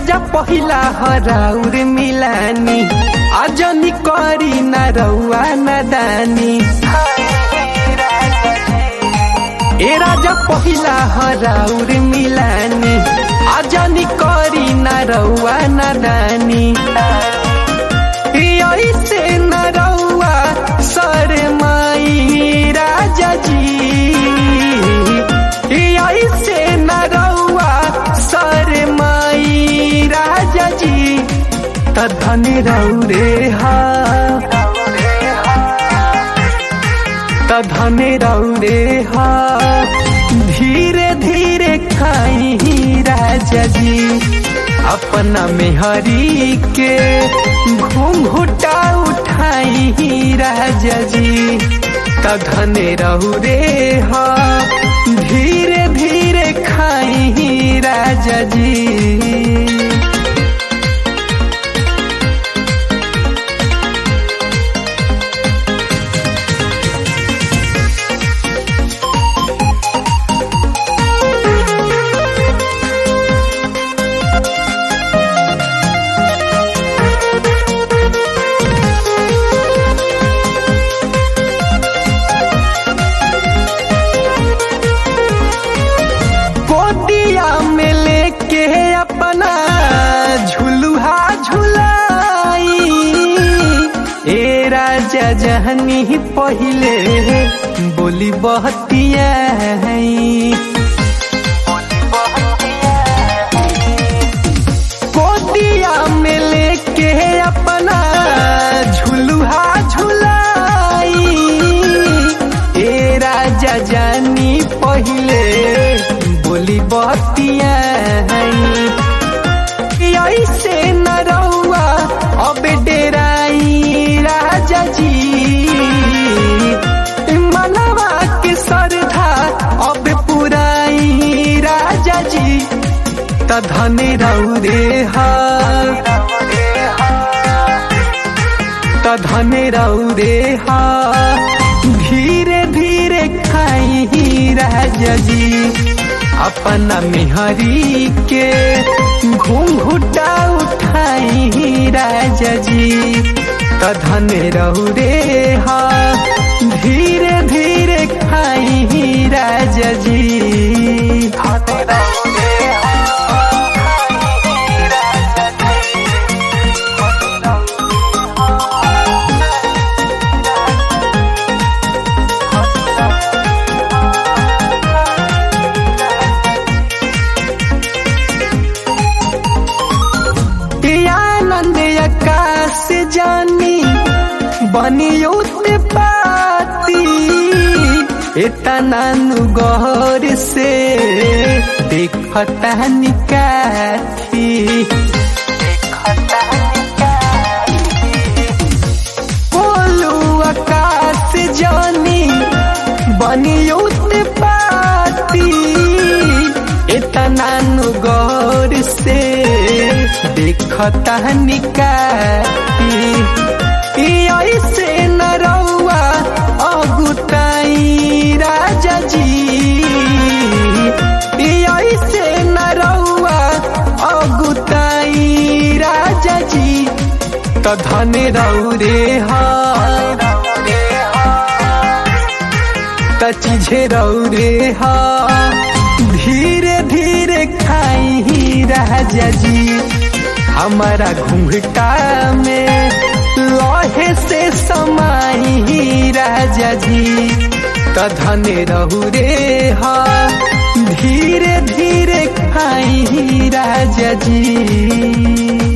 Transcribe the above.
राजा पहिला हराउर मिलानी आजनी करी न रउआ नदानी। ए राजा पहिला हराउर मिलानी आजनी करी न रउआ नदानी। ऐसे न रउआ शरमाई राजा जी, ऐसे न रउआ शरमाई राजा जी। तधन रउरे हा तधन रउरे हा धीरे धीरे खाई राजा जी। अपना मेहरी के घूंघटा उठाई राजा जी। तधन रउरे हा धीरे धीरे खाई राजा जी। अपना झुलुहा झुलाई ए राजा जहनी पहिले बोली बहतिया कोटिया में लेके अपना झुलुहा झुलाई ए राजा जानी पहिले बोली बहतिया। ऐसे न रउआ अब डेराई राजा जी। मनवा के श्रद्धा अब पुराई राजा जी। तधन रउरे हा तधन रउरे हा धीरे धीरे खाई राजा जी। अपना मेहरी के घूंघटा उठाई राजा जी। तधन रउरे हा धीरे धीरे खाई राजा जी। आकाश जानी बनियो पाती इतना गौर से देखता निकाथी। बोलू आकाश जानी बनियो पाती इतना गौर से देखता निकाती। ऐसे न रउआ अगुताई राजा जी। ऐसे न रउआ अगुताई राजा जी। तधन रउरे हा तचीजे रउरे हा धीरे धीरे खाई राजा जी। हमारा घूंघटा में लोहे से समाई राजा जी। तधन रउरे हा धीरे धीरे खाई राजा जी।